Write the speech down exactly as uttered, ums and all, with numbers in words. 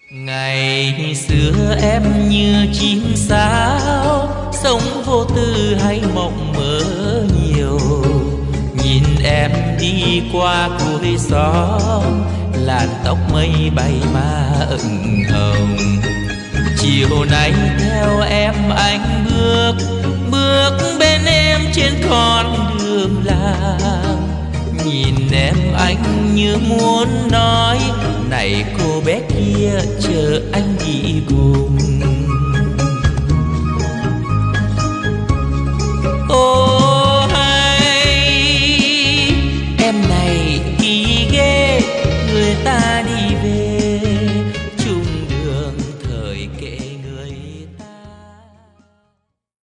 Ngày xưa em như chim sáo, sống vô tư hay mộng mơ nhiều. Nhìn em đi qua cuối xóm, làn tóc mây bay mà ửng hồng. Chiều nay theo em anh bước, bước bên em trên con đường làng. Nhìn em anh như muốn nói, này cô bé kia chờ anh đi cùng.